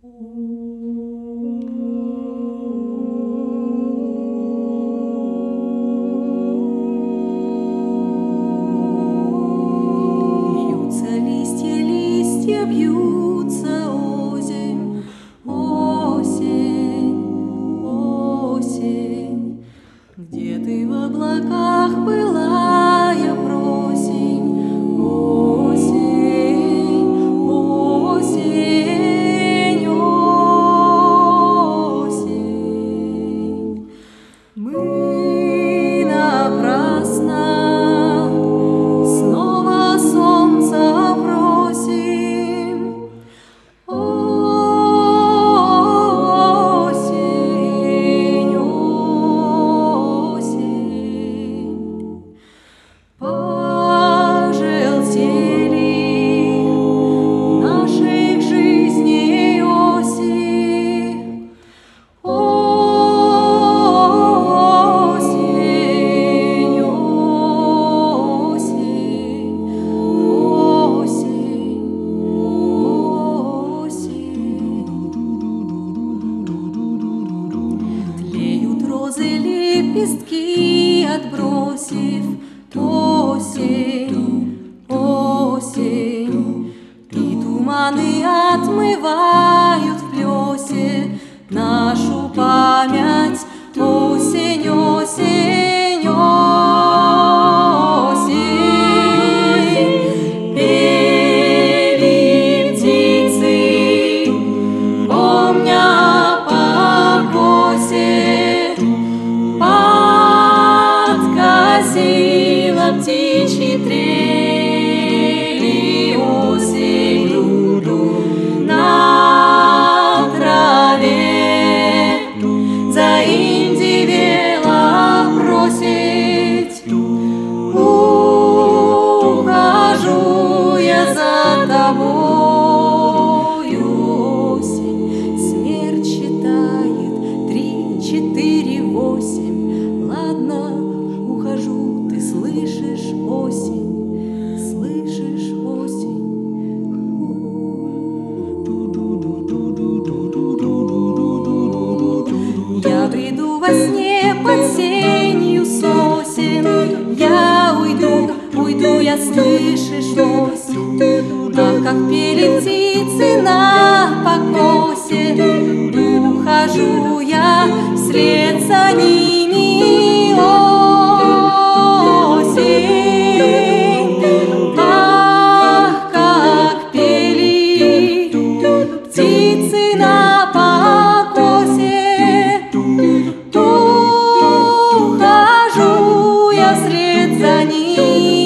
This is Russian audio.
Бьются листья, листья бьются озимь, осень, осень. Где ты в облаках былая просень, осень, осень, осень. Мы напрасно снова солнца просим, осень, осень. Пожелтели наших жизней оси, осень, осень, осень. Тлеют розы лепестки, отбросив осень, осень. И туманы отмывают в плесе нашу память. Осень, осень, осень. Пели птицы, помня покосе, подкосила птичьи трели осень на траве. Заиндивела просить, ухожу я за тобою, осень. Смерть считает 3, 4, 8. Ладно, ухожу, ты слышишь, осень, слышишь, осень. Я бреду во сне под сенью сосен, я уйду, уйду, я, слышишь, осень. Ах, как пели птицы на покосе, ухожу я вслед за ними, осень. Ах, как пели птицы на покосе, ухожу я вслед за ними.